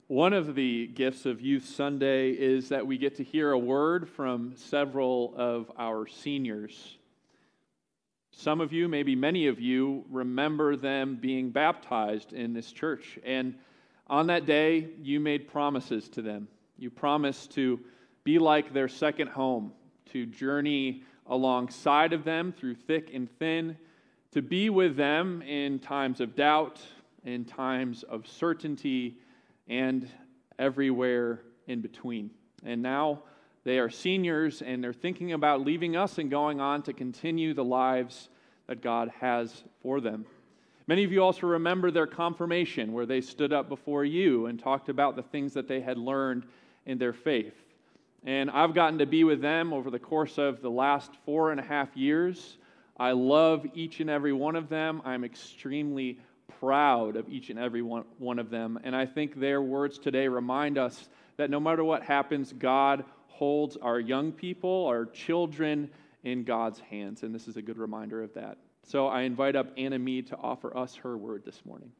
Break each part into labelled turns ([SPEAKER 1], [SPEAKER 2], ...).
[SPEAKER 1] One of the gifts of Youth Sunday is that we get to hear a word from several of our seniors. Some of you, maybe many of you, remember them being baptized in this church. And on that day, you made promises to them. You promised to be like their second home, to journey alongside of them through thick and thin, to be with them in times of doubt, in times of certainty, and everywhere in between. And now they are seniors, and they're thinking about leaving us and going on to continue the lives that God has for them. Many of you also remember their confirmation, where they stood up before you and talked about the things that they had learned in their faith. And I've gotten to be with them over the course of the last 4.5 years. I love each and every one of them. I'm extremely proud of each and every one of them. And I think their words today remind us that no matter what happens, God holds our young people, our children, in God's hands. And this is a good reminder of that. So I invite up Anna Mead to offer us her word this morning.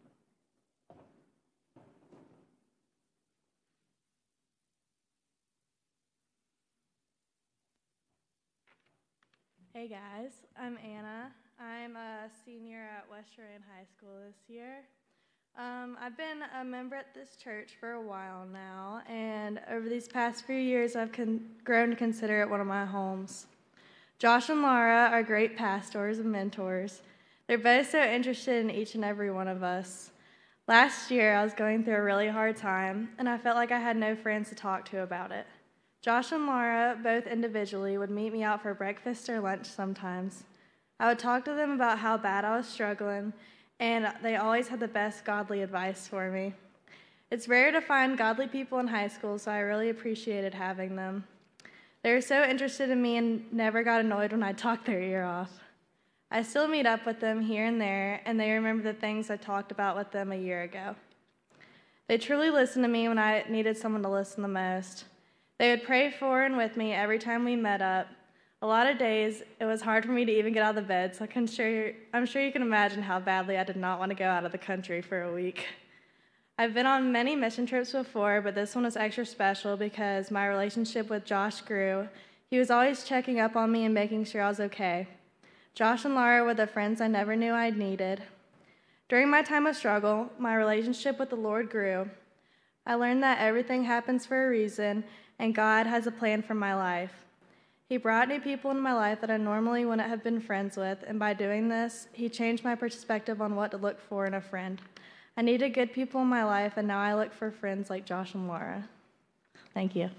[SPEAKER 2] Hey guys, I'm Anna. I'm a senior at West Cheyenne High School this year. I've been a member at this church for a while now, and over these past few years I've grown to consider it one of my homes. Josh and Laura are great pastors and mentors. They're both so interested in each and every one of us. Last year I was going through a really hard time, and I felt like I had no friends to talk to about it. Josh and Laura, both individually, would meet me out for breakfast or lunch sometimes. I would talk to them about how bad I was struggling, and they always had the best godly advice for me. It's rare to find godly people in high school, so I really appreciated having them. They were so interested in me and never got annoyed when I talked their ear off. I still meet up with them here and there, and they remember the things I talked about with them a year ago. They truly listened to me when I needed someone to listen the most. They would pray for and with me every time we met up. A lot of days, it was hard for me to even get out of the bed, so I'm sure you can imagine how badly I did not want to go out of the country for a week. I've been on many mission trips before, but this one was extra special because my relationship with Josh grew. He was always checking up on me and making sure I was okay. Josh and Laura were the friends I never knew I'd needed. During my time of struggle, my relationship with the Lord grew. I learned that everything happens for a reason, and God has a plan for my life. He brought new people into my life that I normally wouldn't have been friends with, and by doing this, He changed my perspective on what to look for in a friend. I needed good people in my life, and now I look for friends like Josh and Laura. Thank you.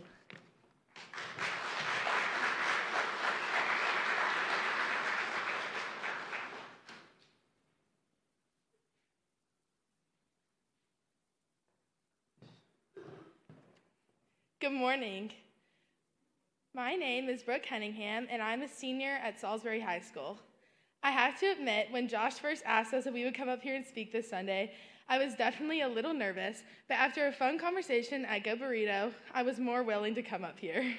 [SPEAKER 3] Good morning. My name is Brooke Cunningham, and I'm a senior at Salisbury High School. I have to admit, when Josh first asked us if we would come up here and speak this Sunday, I was definitely a little nervous, but after a fun conversation at Go Burrito, I was more willing to come up here.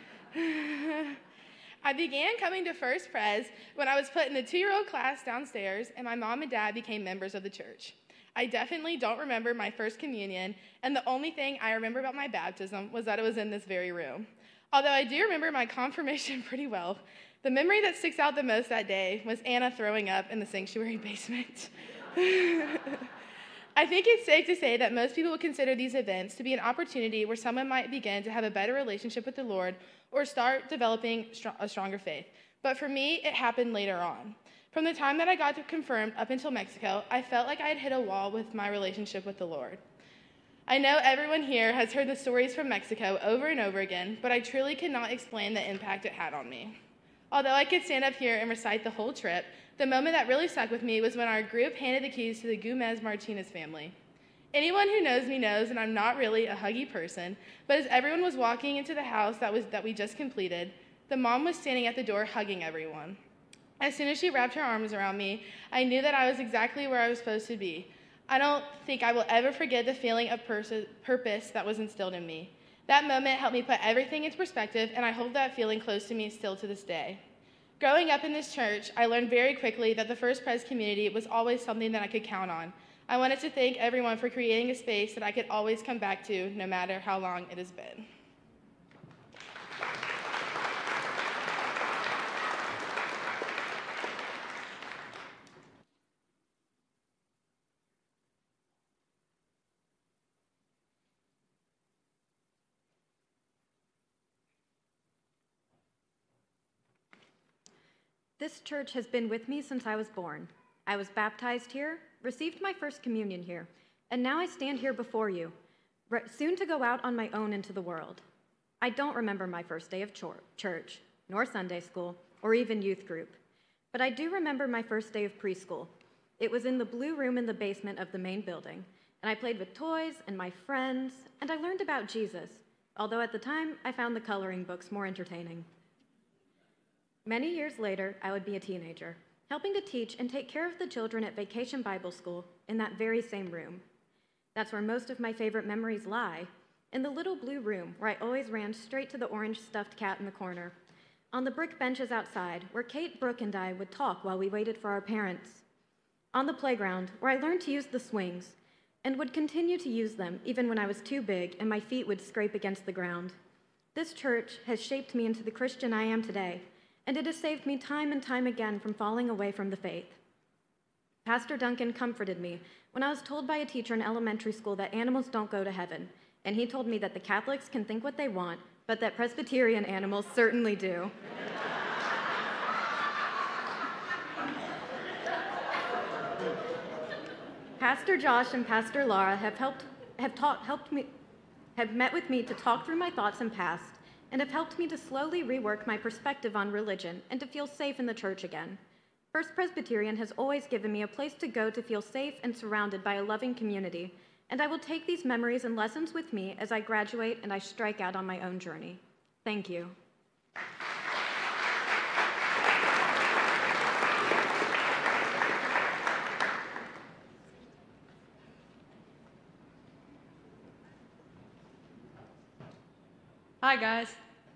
[SPEAKER 3] I began coming to First Pres when I was put in the 2-year-old class downstairs, and my mom and dad became members of the church. I definitely don't remember my first communion, and the only thing I remember about my baptism was that it was in this very room. Although I do remember my confirmation pretty well, the memory that sticks out the most that day was Anna throwing up in the sanctuary basement. I think it's safe to say that most people would consider these events to be an opportunity where someone might begin to have a better relationship with the Lord or start developing a stronger faith. But for me, it happened later on. From the time that I got confirmed up until Mexico, I felt like I had hit a wall with my relationship with the Lord. I know everyone here has heard the stories from Mexico over and over again, but I truly cannot explain the impact it had on me. Although I could stand up here and recite the whole trip, the moment that really stuck with me was when our group handed the keys to the Gomez Martinez family. Anyone who knows me knows that I'm not really a huggy person, but as everyone was walking into the house that we just completed, the mom was standing at the door hugging everyone. As soon as she wrapped her arms around me, I knew that I was exactly where I was supposed to be. I don't think I will ever forget the feeling of purpose that was instilled in me. That moment helped me put everything into perspective, and I hold that feeling close to me still to this day. Growing up in this church, I learned very quickly that the First Pres community was always something that I could count on. I wanted to thank everyone for creating a space that I could always come back to, no matter how long it has been.
[SPEAKER 4] This church has been with me since I was born. I was baptized here, received my first communion here, and now I stand here before you, soon to go out on my own into the world. I don't remember my first day of church, nor Sunday school, or even youth group, but I do remember my first day of preschool. It was in the blue room in the basement of the main building, and I played with toys and my friends, and I learned about Jesus, although at the time I found the coloring books more entertaining. Many years later, I would be a teenager, helping to teach and take care of the children at Vacation Bible School in that very same room. That's where most of my favorite memories lie, in the little blue room where I always ran straight to the orange stuffed cat in the corner, on the brick benches outside where Kate, Brooke, and I would talk while we waited for our parents, on the playground where I learned to use the swings and would continue to use them even when I was too big and my feet would scrape against the ground. This church has shaped me into the Christian I am today, and it has saved me time and time again from falling away from the faith. Pastor Duncan comforted me when I was told by a teacher in elementary school that animals don't go to heaven, and he told me that the Catholics can think what they want, but that Presbyterian animals certainly do. Pastor Josh and Pastor Laura have met with me to talk through my thoughts and past, and have helped me to slowly rework my perspective on religion and to feel safe in the church again. First Presbyterian has always given me a place to go to feel safe and surrounded by a loving community, and I will take these memories and lessons with me as I graduate and I strike out on my own journey. Thank you.
[SPEAKER 5] Hi, guys.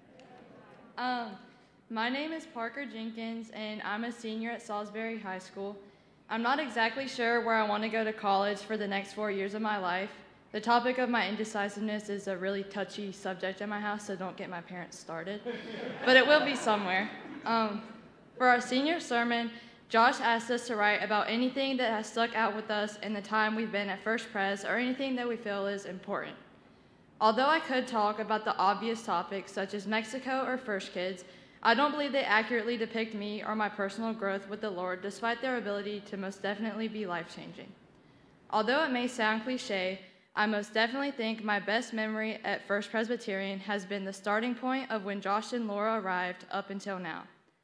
[SPEAKER 5] My name is Parker Jenkins, and I'm a senior at Salisbury High School. I'm not exactly sure where I want to go to college for the next 4 years of my life. The topic of my indecisiveness is a really touchy subject in my house, so don't get my parents started. But it will be somewhere. For our senior sermon, Josh asked us to write about anything that has stuck out with us in the time we've been at First Pres, or anything that we feel is important. Although I could talk about the obvious topics such as Mexico or First Kids, I don't believe they accurately depict me or my personal growth with the Lord, despite their ability to most definitely be life-changing. Although it may sound cliche, I most definitely think my best memory at First Presbyterian has been the starting point of when Josh and Laura arrived up until now.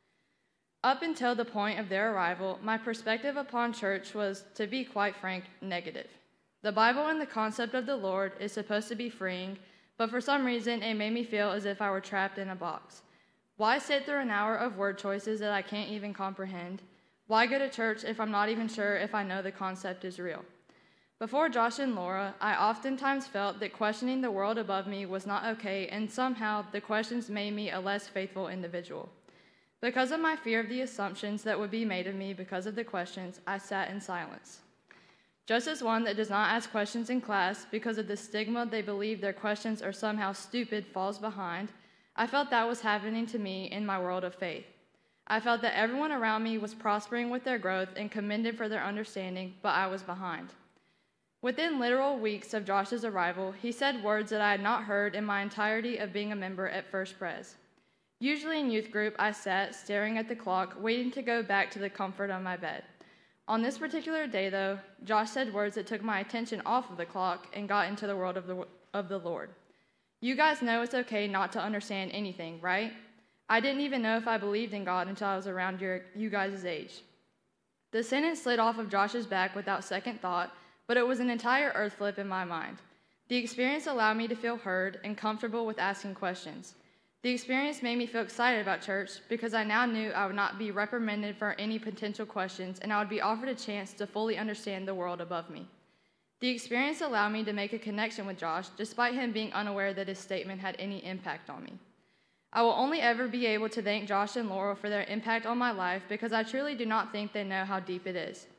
[SPEAKER 5] Up until the point of their arrival, my perspective upon church was, to be quite frank, negative. The Bible and the concept of the Lord is supposed to be freeing, but for some reason it made me feel as if I were trapped in a box. Why sit through an hour of word choices that I can't even comprehend? Why go to church if I'm not even sure if I know the concept is real? Before Josh and Laura, I oftentimes felt that questioning the world above me was not okay, and somehow the questions made me a less faithful individual. Because of my fear of the assumptions that would be made of me because of the questions, I sat in silence. Just as one that does not ask questions in class because of the stigma they believe their questions are somehow stupid falls behind, I felt that was happening to me in my world of faith. I felt that everyone around me was prospering with their growth and commended for their understanding, but I was behind. Within literal weeks of Josh's arrival, he said words that I had not heard in my entirety of being a member at First Pres. Usually in youth group, I sat staring at the clock, waiting to go back to the comfort of my bed. On this particular day, though, Josh said words that took my attention off of the clock and got into the world of the Lord. You guys know it's okay not to understand anything, right? I didn't even know if I believed in God until I was around you guys' age. The sentence slid off of Josh's back without second thought, but it was an entire earth flip in my mind. The experience allowed me to feel heard and comfortable with asking questions. The experience made me feel excited about church because I now knew I would not be reprimanded for any potential questions, and I would be offered a chance to fully understand the world above me. The experience allowed me to make a connection with Josh, despite him being unaware that his statement had any impact on me. I will only ever be able to thank Josh and Laura for their impact on my life because I truly do not think they know how deep it is.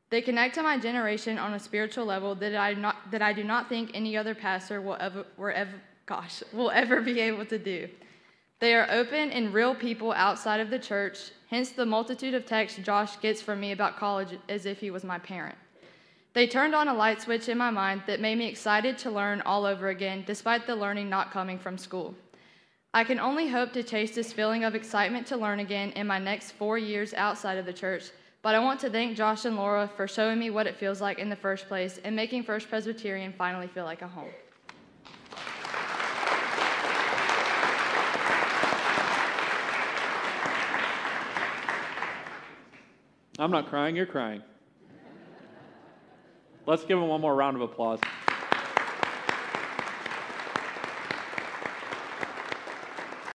[SPEAKER 5] They connect to my generation on a spiritual level that I do not think any other pastor will ever be able to do. They are open and real people outside of the church, hence the multitude of texts Josh gets from me about college as if he was my parent. They turned on a light switch in my mind that made me excited to learn all over again, despite the learning not coming from school. I can only hope to chase this feeling of excitement to learn again in my next 4 years outside of the church, but I want to thank Josh and Laura for showing me what it feels like in the first place and making First Presbyterian finally feel like a home.
[SPEAKER 1] I'm not crying, you're crying. Let's give them one more round of applause.